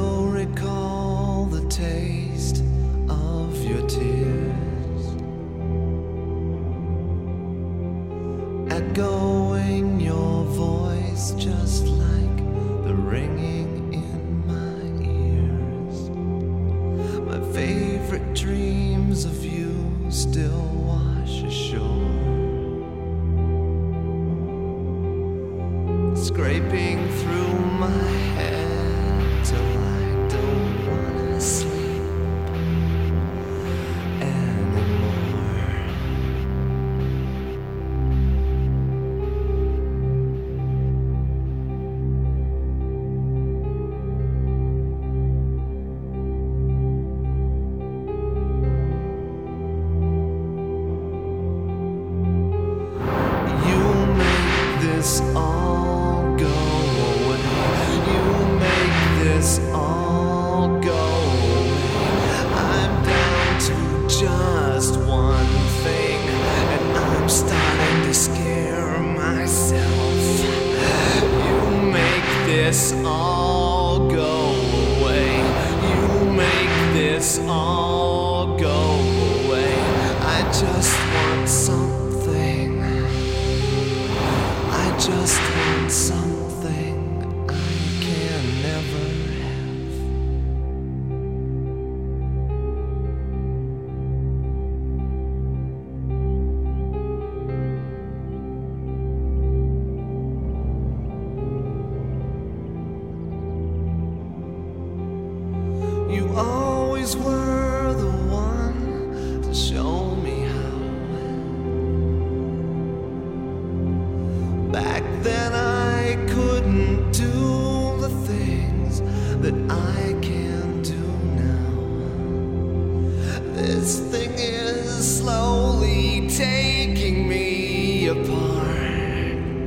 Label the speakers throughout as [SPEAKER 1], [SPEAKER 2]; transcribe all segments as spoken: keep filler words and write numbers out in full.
[SPEAKER 1] still recall the taste of your tears, echoing your voice just like the ringing in my ears. My favorite dreams of you still wash ashore, scraping through my head till I don't wanna sleep anymore. You make this all go away. You make this all go away. I'm down to just one thing, and I'm starting to scare myself. You make this all go away. You make this all go away. I just want something. I just want something I can never have. You always were the one to show me how. Back then I couldn't do the things that I can do now. This thing is slowly taking me apart.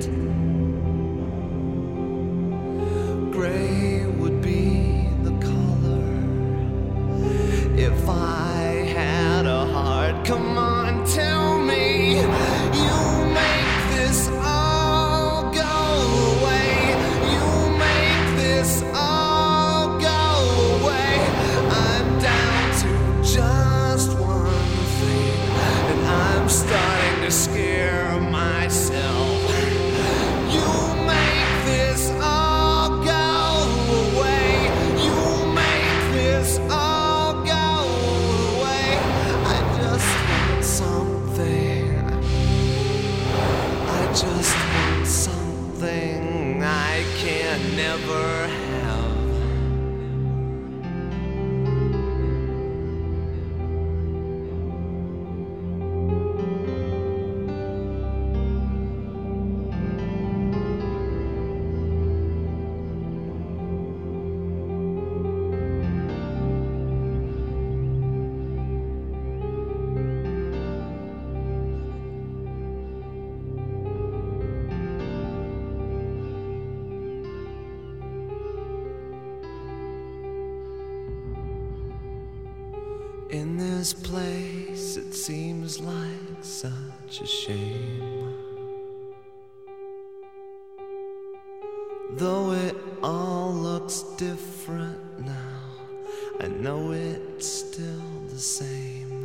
[SPEAKER 1] Gray would be the color if I had a heart. Come on, tell me you make this all go away. You make this all go away. I'm down to just one thing, and I'm starting to scare myself. You make this all go away. You make this all go away. I just want something. I just want something I can never have. In this place, it seems like such a shame. Though it all looks different now, I know it's still the same.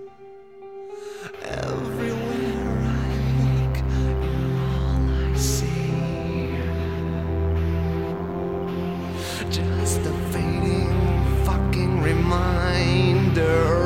[SPEAKER 1] Everywhere I look, you're all I see. Just a fading fucking reminder